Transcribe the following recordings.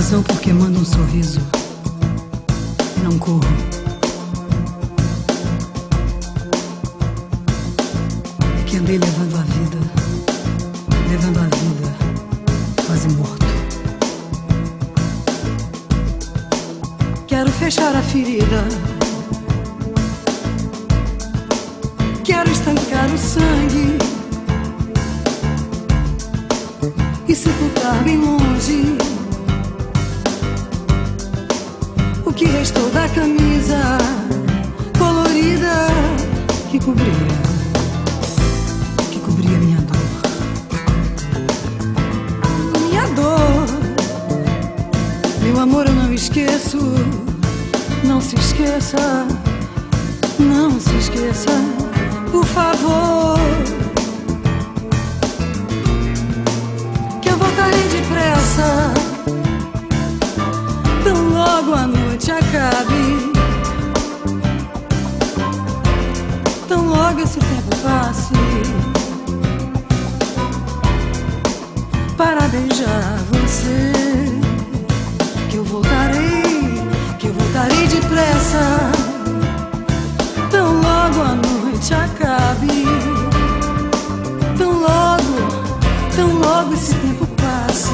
razão porque mando um sorriso e não corro. É que andei levando a vida quase morto. Quero fechar a ferida, quero estancar o sangue e sepultar bem longe o que restou da camisa colorida que cobria minha dor. Minha dor, meu amor, eu não esqueço. Não se esqueça, não se esqueça, por favor, que eu voltarei depressa, tão logo a noite acabe, tão logo esse tempo passe, para beijar você, que eu voltarei depressa, tão logo a noite acabe, tão logo esse tempo passe,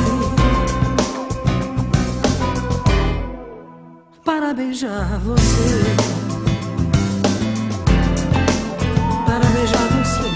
para beijar você, para beijar você.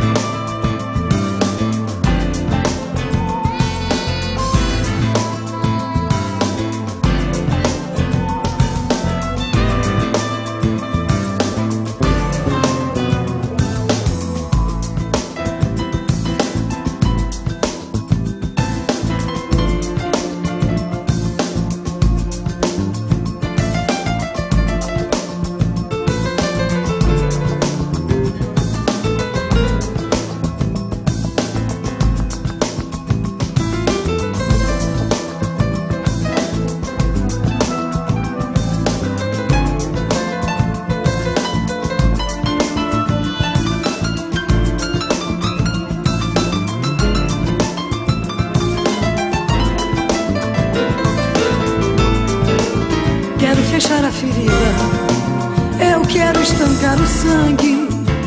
Quero fechar a ferida, eu quero estancar o sangue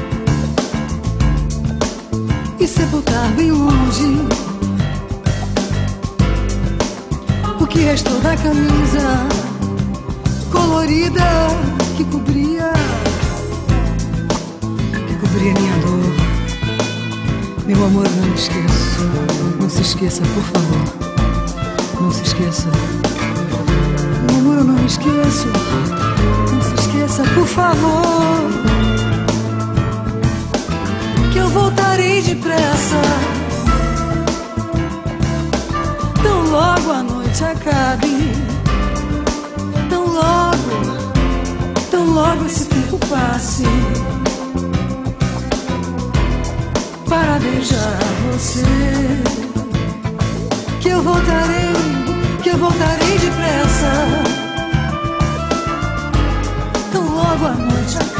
e sepultar bem longe o que restou da camisa colorida que cobria minha dor. Meu amor, não esqueço, não se esqueça, por favor, não se esqueça. Meu amor, eu não me esqueço, não se esqueça, por favor, que eu voltarei depressa, tão logo a noite acabe, tão logo esse tempo passe, para beijar você, que eu voltarei depressa, tão logo a noite acabe.